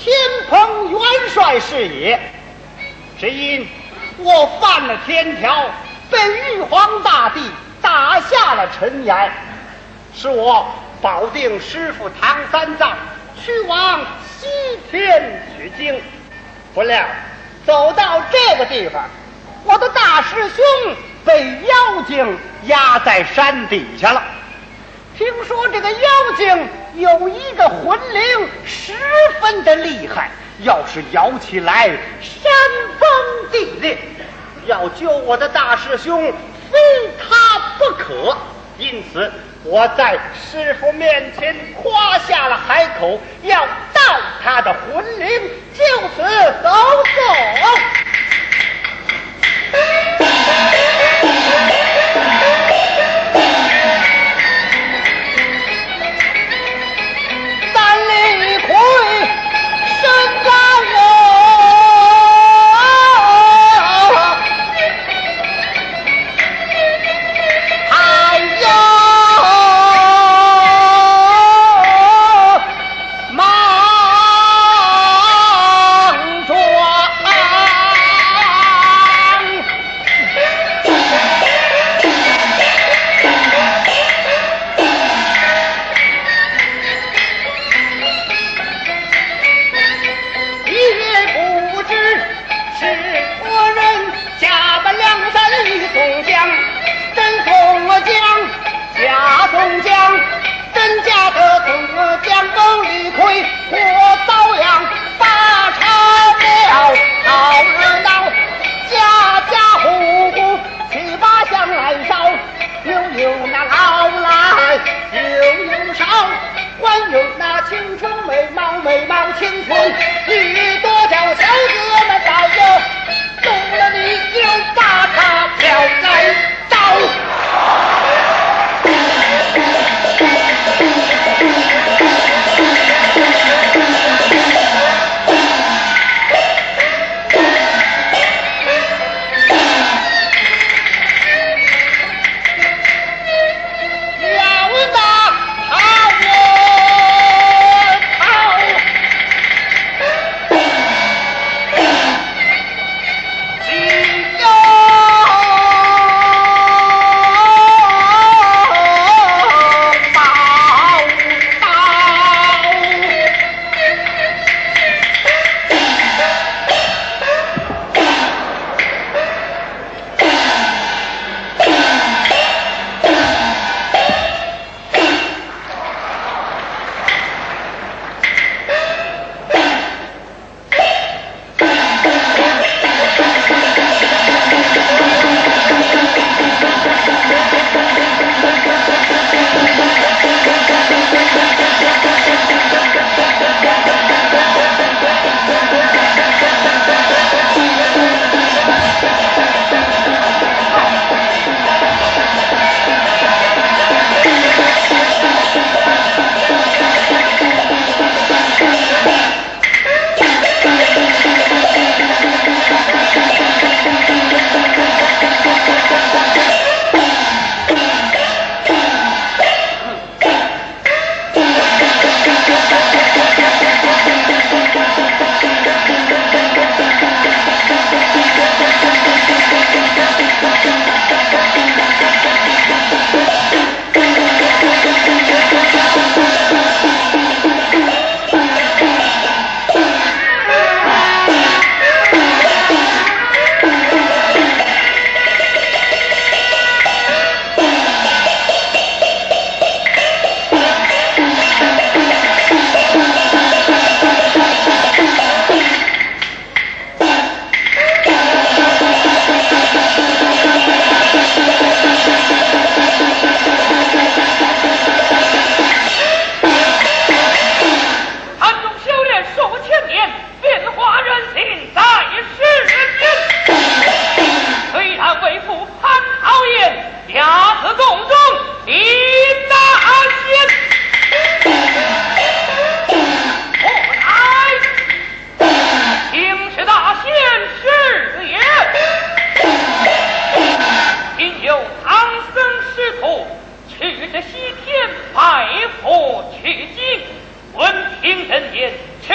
天蓬元帅是也。只因我犯了天条，被玉皇大帝打下了尘埃，使我保定师傅唐三藏去往西天取经。不料走到这个地方，我的大师兄被妖精压在山底下了。听说这个妖精有一个魂灵十分的厉害，要是摇起来山崩地裂，要救我的大师兄非他不可。因此我在师傅面前夸下了海口，要盗他的魂灵，就此走走。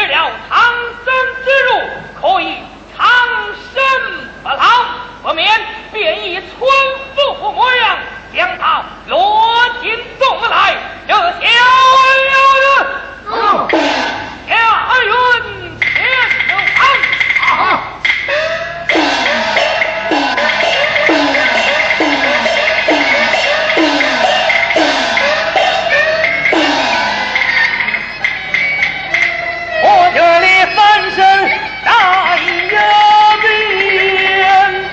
吃了唐僧之肉，可以长生不老，不免便以村妇模样将他落进洞来，这小人下云前头行。我这里翻身在这边，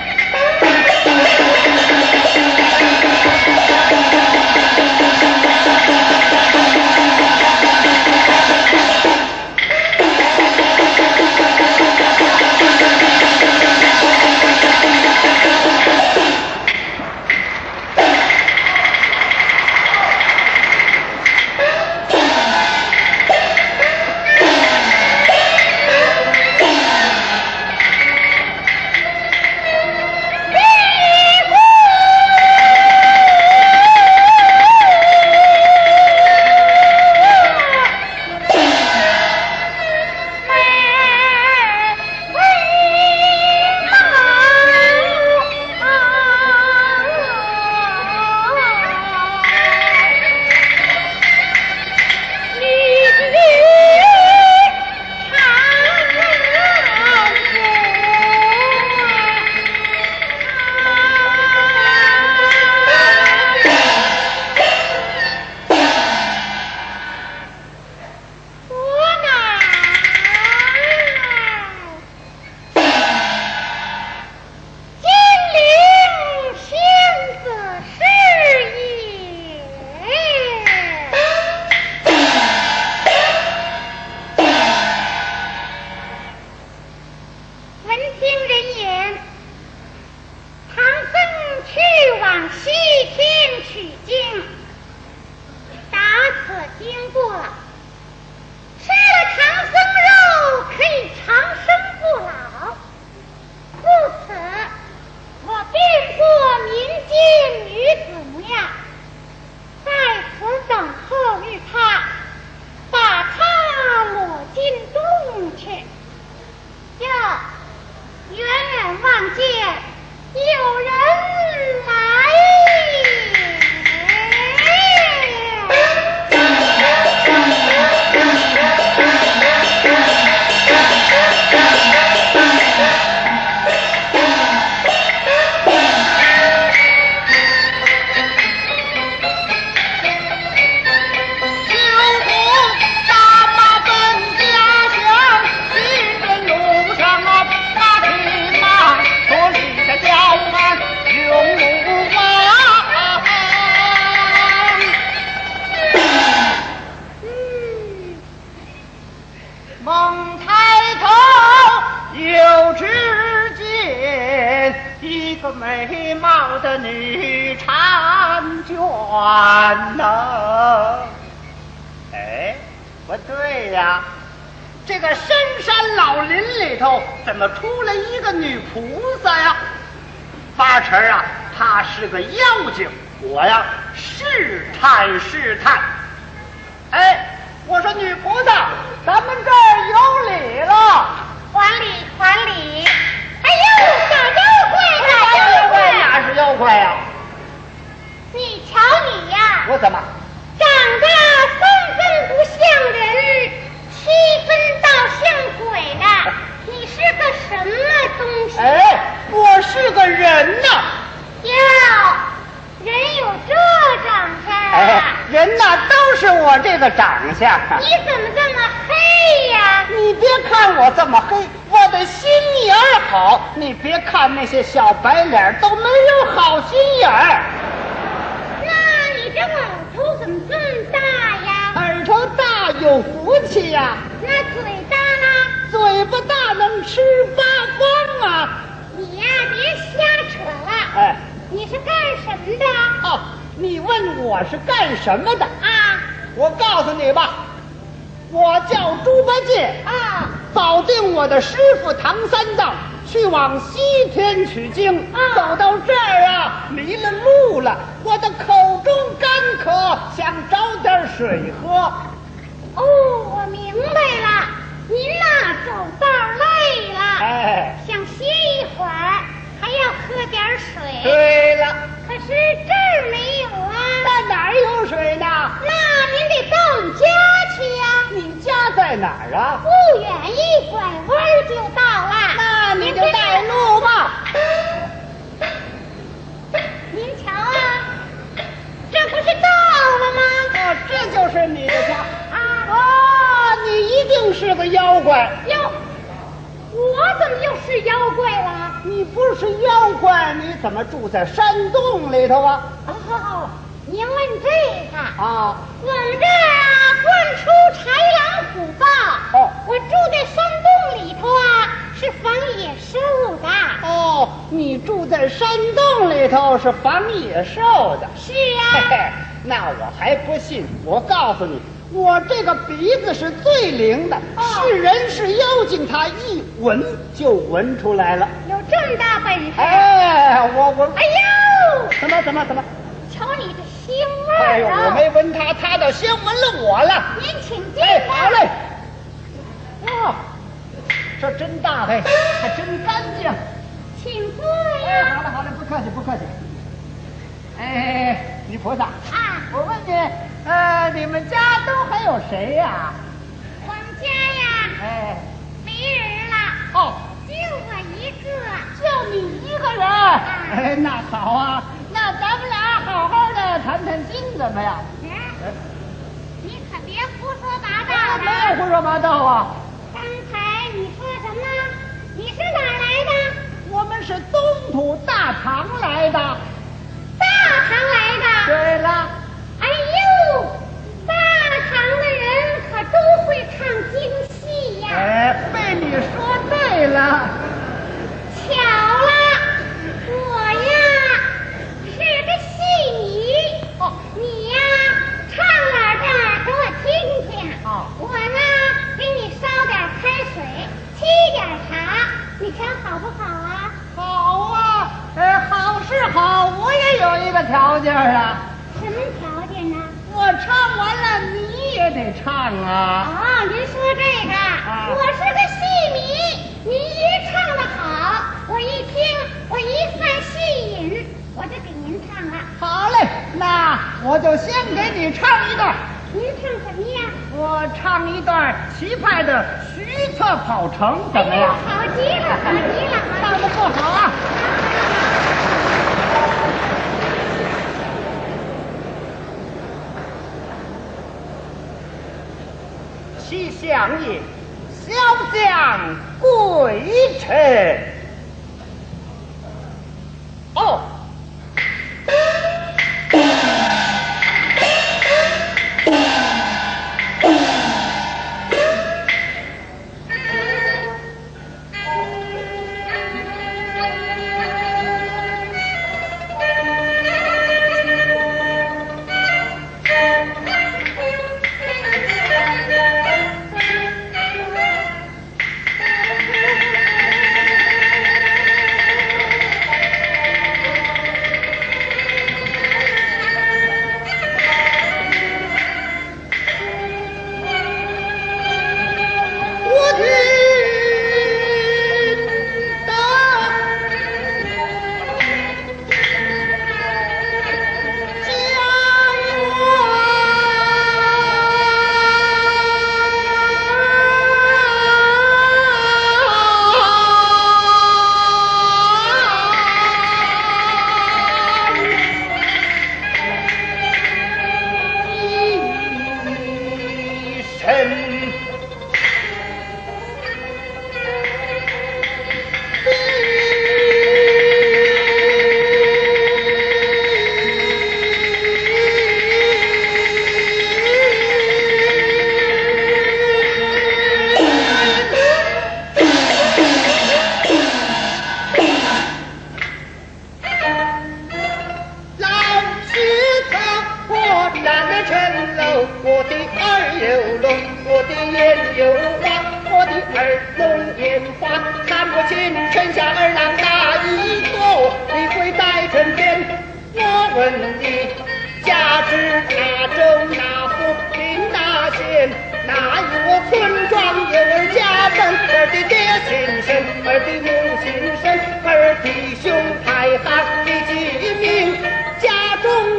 美貌的女婵娟呐！哎，不对呀，这个深山老林里头怎么出来一个女菩萨呀？八成啊，她是个妖精。我呀，试探试探。哎，我说女菩萨，咱们这儿有礼了。 还礼还礼！哎呦，小妖怪，大妖怪， 哪是妖怪呀？ 你瞧你呀， 我怎么长得3分不像人，7分倒像鬼了？你是个什么东西？ 哎，我是个人呐。 哟，人有这长相啊？ 哎，人呐都是我这个长相。 你怎么这么黑呀？ 你别看我这么黑，我的心眼儿好。你别看那些小白脸都没有好心眼儿。 那你这耳朵怎么这么大呀？ 耳朵大有福气呀。 那嘴大呢？ 嘴巴大能吃八方啊。 你呀，别瞎扯了。 哎， 你是干什么的？ 哦，你问我是干什么的啊？ 我告诉你吧，我叫猪八戒啊， 早定我的师傅唐三藏去往西天取经，走到这儿啊，迷了路了，我的口中干渴，想找点水喝。 哦，我明白了， 在哪儿啊？ 不远一拐弯就到了。 那你就带路吧。 您瞧啊，这不是到了吗？ 哦，这就是你的家啊啊！你一定是个妖怪。 哟，我怎么又是妖怪了？ 你不是妖怪，你怎么住在山洞里头啊？ 哦，您问这个啊， 我们这儿啊，惯出豺狼虎豹。 哦， 我住在山洞里头啊，是防野兽的。 哦，你住在山洞里头是防野兽的。 是嘿嘿啊， 那我还不信。我告诉你，我这个鼻子是最灵的，是人是妖精，它一闻就闻出来了。 有这么大本事？ 哎，我哎呦， 怎么？ 瞧你这腥味哎呦， 儿啊！ 我没闻它，它倒先闻了我了。 您请进哎， 吧。 好嘞。哦，这真大嘿，还真干净。 请坐哎， 呀。 好嘞，不客气。哎，女菩萨啊， 我问你，你们家都还有谁呀？ 我们家呀， 哎， 没人了， 哦， 就我一个。 就你一个人。哎，那好啊，那咱们俩好好的谈谈经怎么样？ 你可别胡说八道没有的。 胡说八道啊。 刚才你说什么？你是哪儿来的？ 我们是东土大唐来的。 大唐来的。 对了， 哎呦，大唐的人可都会唱京戏呀。 哎，被你说对了。 巧了，我呀是个戏迷。 哦， 你呀唱两段给我听听。 哦， 我呢给你烧点开水，沏点茶，你看好不好啊？ 好啊，好是好，我也有一个条件啊。 什么条件呢？ 我唱完了，你也得唱啊。 哦，您说这个，我是个戏迷，你一唱的好，我一听，我一犯戏瘾，我就给您唱了。 好嘞，那我就先给你唱一段。 您唱什么呀？ 我唱一段齐派的《徐策跑城》，怎么样？ 好极了，好极了，好极了。 唱的不好啊。西厢夜，小将归尘。哦。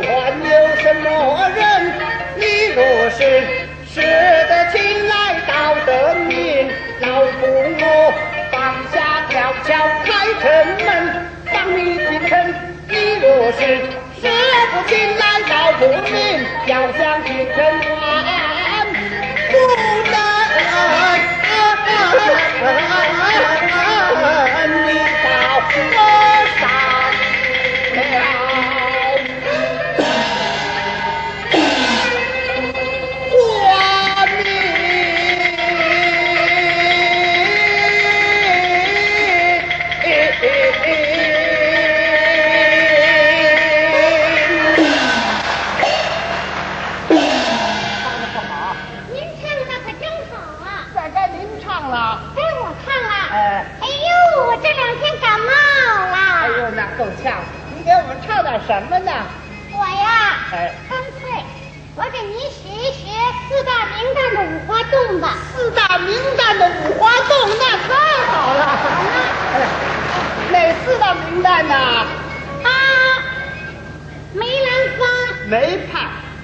使得亲来到将军人万不能你到河上了活够呛，你给我们唱点什么呢？ 我呀，干脆我给您学一学四大名旦的五花洞吧。 四大名旦的五花洞，那太好了。哪四大名旦呢？ 梅兰芳、 梅派、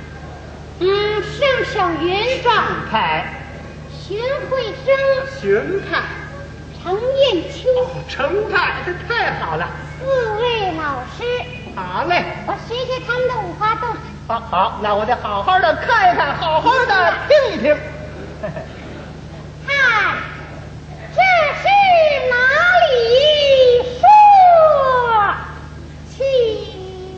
盛守云、 上派、 荀慧生、 荀派、 程砚秋、 程派，这太好了。 四位老师， 好嘞， 我学学他们的五花洞。 好，那我得好好的看一看，好好的听一听。 看，这是哪里说起？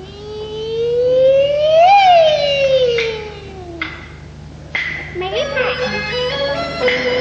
梅派。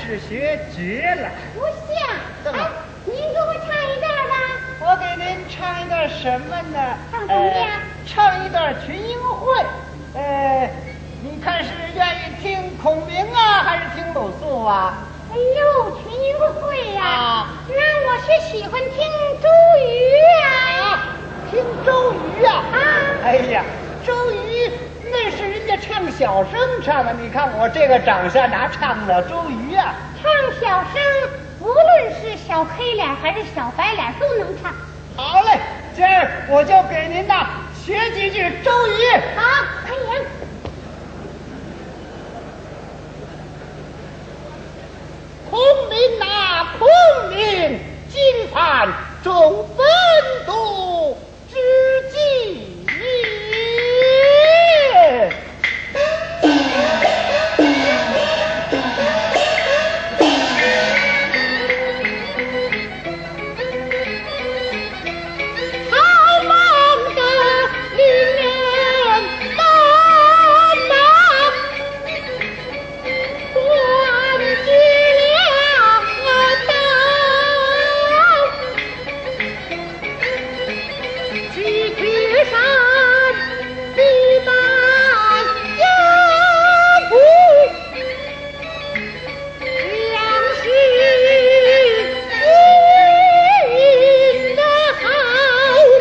是学绝了。 不像。 怎么您给我唱一段吧。 我给您唱一段什么呢？ 唱什么呀？ 唱一段群英会。你看是愿意听孔明啊，还是听鲁肃啊？ 哎呦，群英会呀！ 啊那我是喜欢听周瑜啊。 听周瑜啊？ 啊。 哎呀，周瑜那是人家唱小生唱的，你看我这个长相哪唱得了周瑜啊？ 唱小声，无论是小黑脸还是小白脸都能唱。 好嘞，今儿我就给您呐学几句周瑜。 好，开言。 孔明啊，孔明，今犯众本都之计。 好忙的令人难呐，关举了刀，去去山地满压不粮食运得好，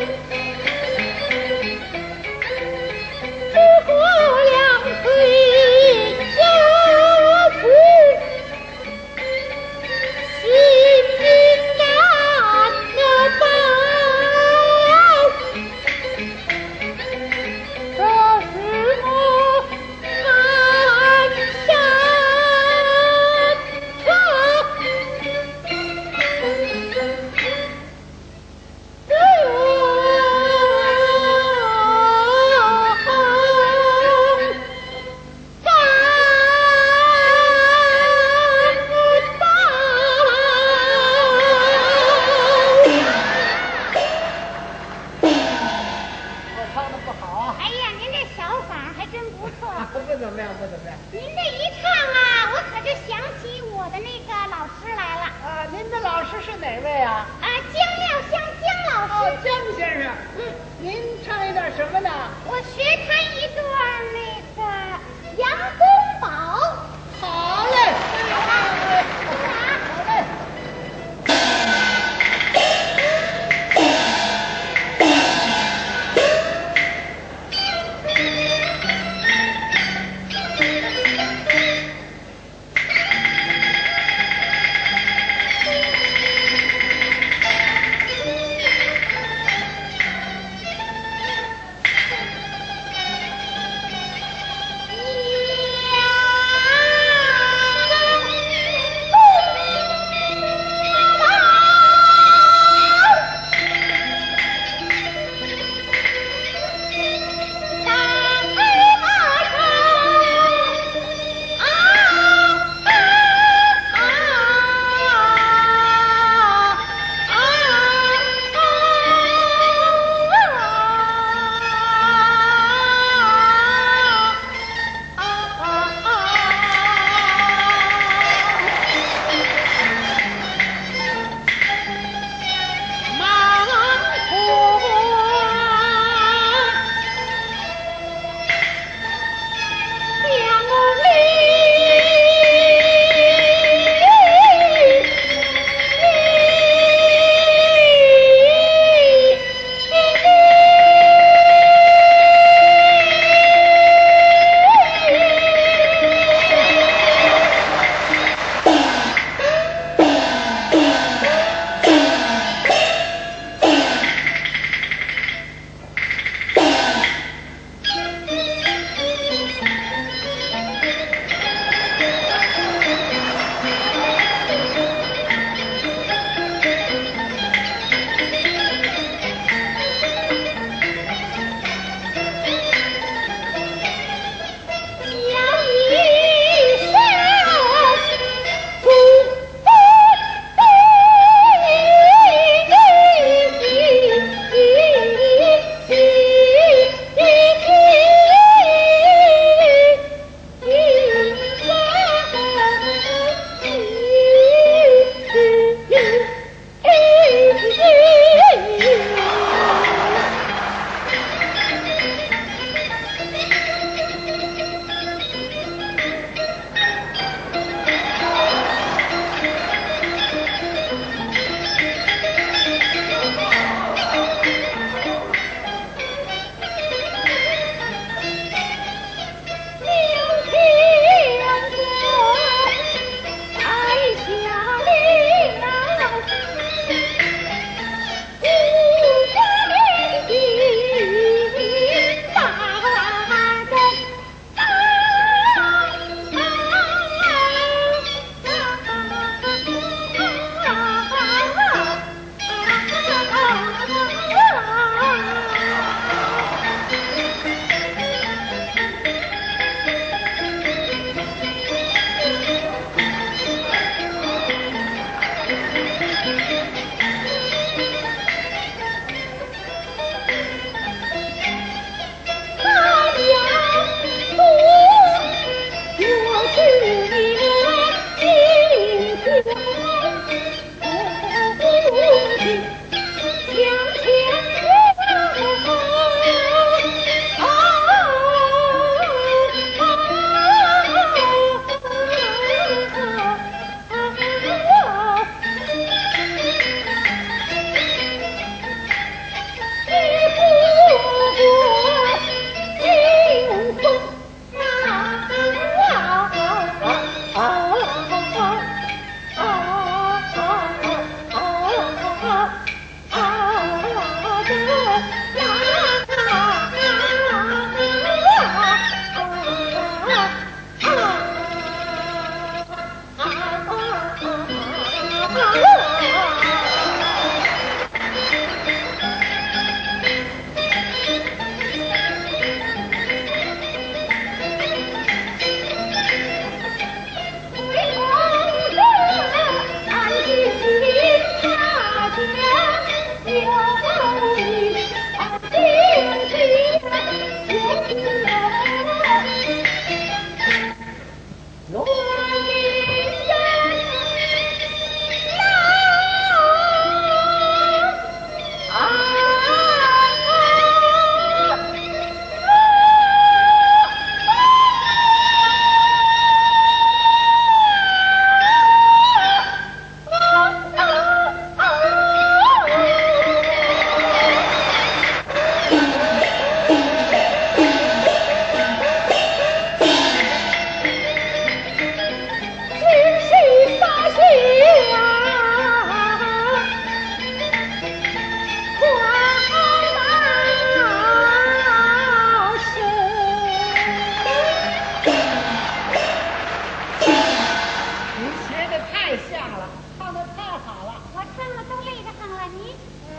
诸葛亮退下去，心惊难保。这是我寒山我唱的不好啊。 哎呀，您这小嗓儿还真不错。 不怎么样，不怎么样。 您这一唱啊，我可就想起我的那个老师来了。 啊，您的老师是哪位啊？ 姜亮香姜老哦师。， 姜先生。您唱一段什么呢？ 我学他一段那个杨公宝。 好嘞。好嘞。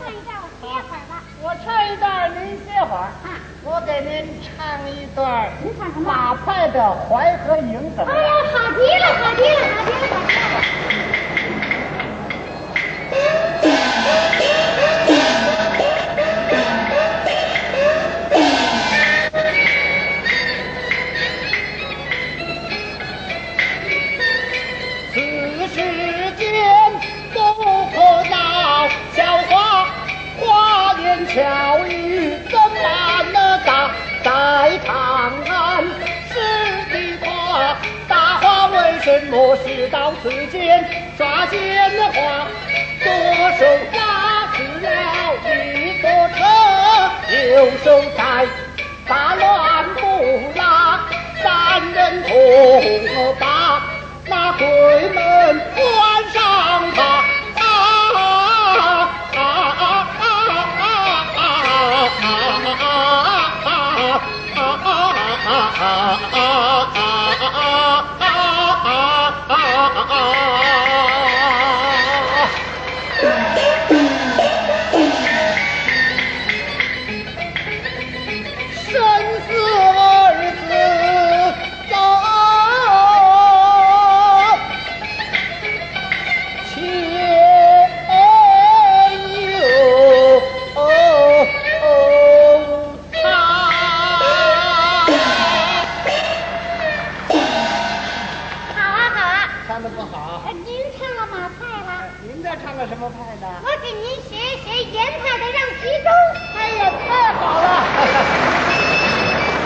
唱一段，我歇会儿吧。 我唱一段，您歇会儿。 啊， 我给您唱一段您唱什么？ 马派的《淮河营》怎么样？ 哎呀，好极了，好极了，好极了，好极了。 此世间不可闹笑话，花言巧语怎瞒得到？在长安是的夸，大话为什么是到此间抓奸花？左手拉起了一座车，右手在打乱不拉，三人同把那鬼门关上他。生死二字走，前有他。 好啊，好啊。 唱的不好， 您唱了马派了， 您这唱的什么派的？ 我给您学一学严派的《让其中》。 哎呀，太好了！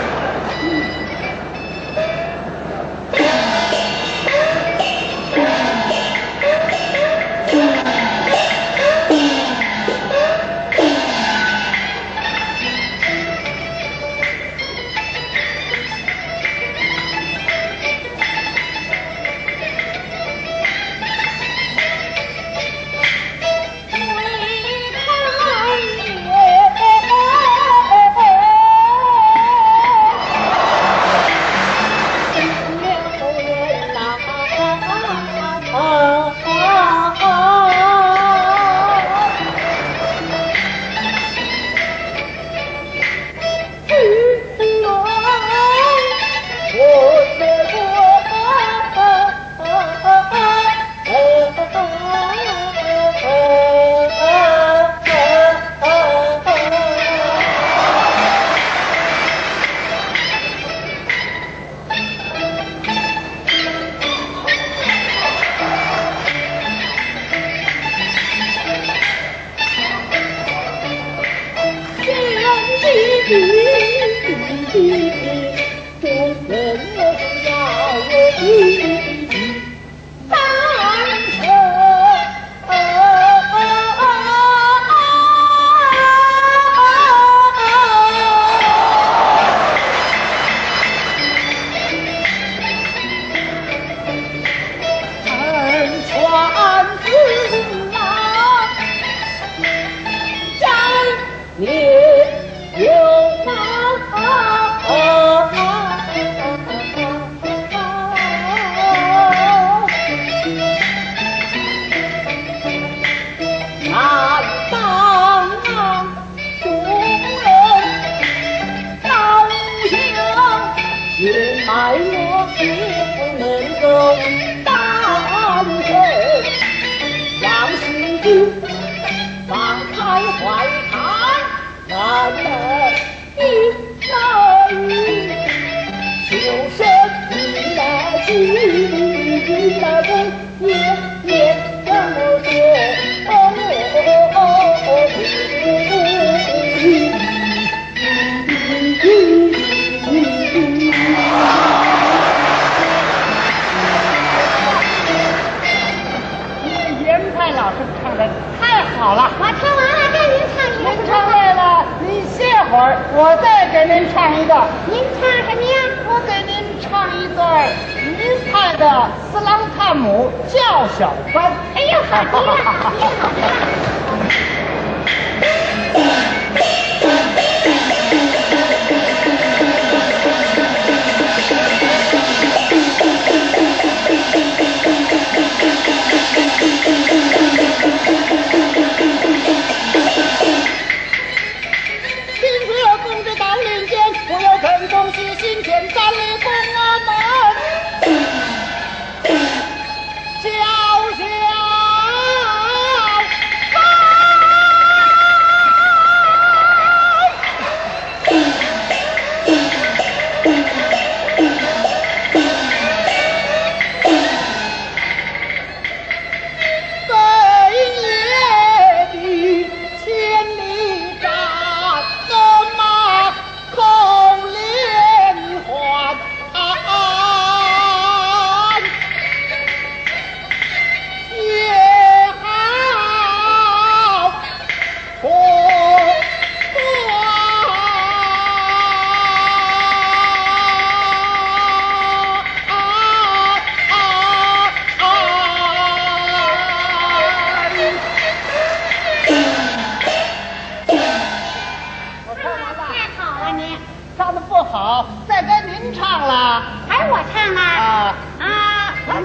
我再给您唱一个。 您唱什么呀？ 我给您唱一段余派的《斯朗探母叫小番》。 哎呦，好极了，好极了，好极了。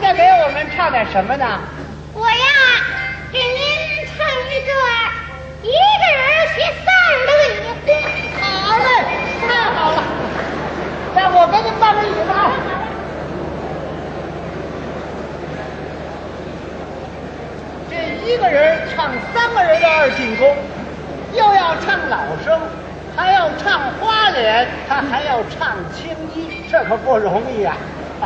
再给我们唱点什么呢？ 我呀，给您唱一段一个人学三人的女工。 好嘞，太好了！来，我给你搬个椅子啊。这一个人唱3个人的二进宫，又要唱老生，还要唱花脸，他还要唱青衣，这可不容易呀、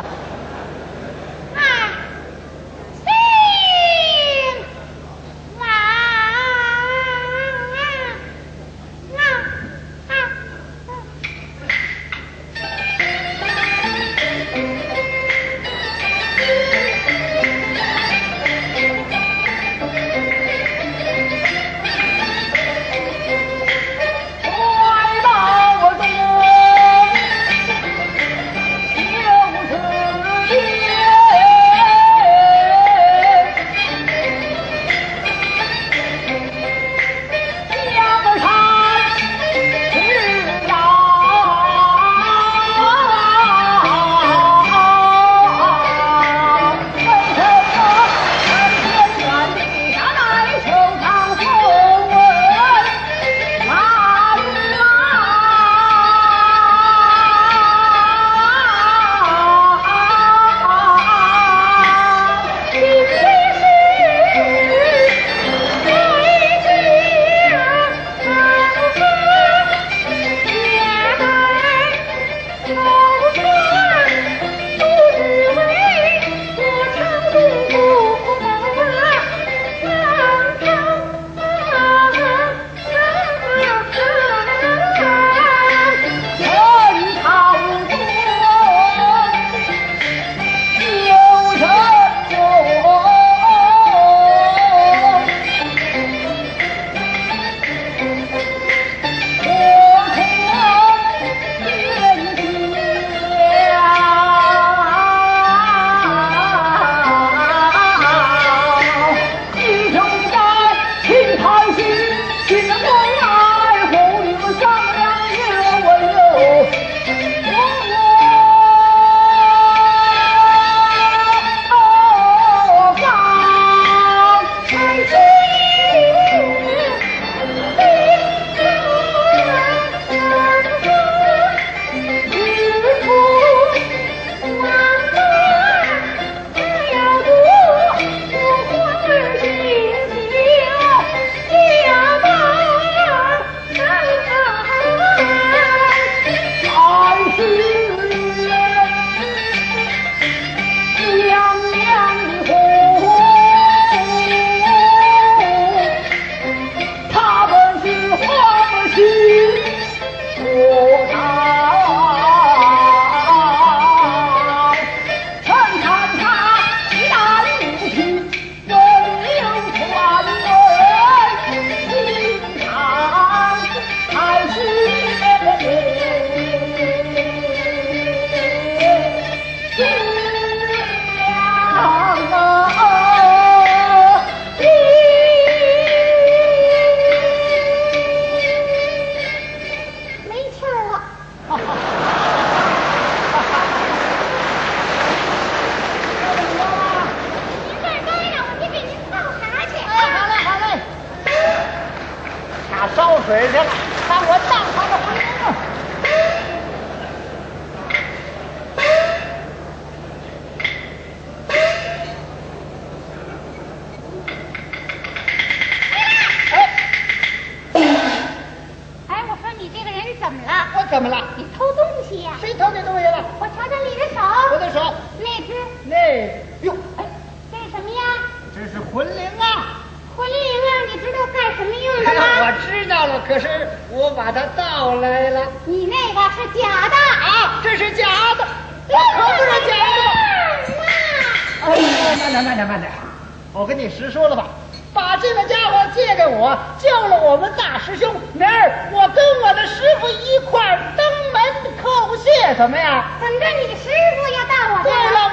水去了，看我当他的回应。 哎，我说你这个人怎么了？ 我怎么了？ 你偷东西呀？ 谁偷你东西了？ 我瞧瞧你的手。 我的手。 那只。 哟， 哎，这是什么呀？ 这是魂铃啊！ 魂铃啊，你知道干什么用的吗？ 我知道了，可是我把它盗来了。 你那个是假的啊，这是假的，可不是假的。哎呦，慢点，我跟你实说了吧，把这个家伙借给我，救了我们大师兄。明儿我跟我的师傅一块儿登门叩谢，怎么样？ 怎么着，你师傅要到我这儿？ 对了，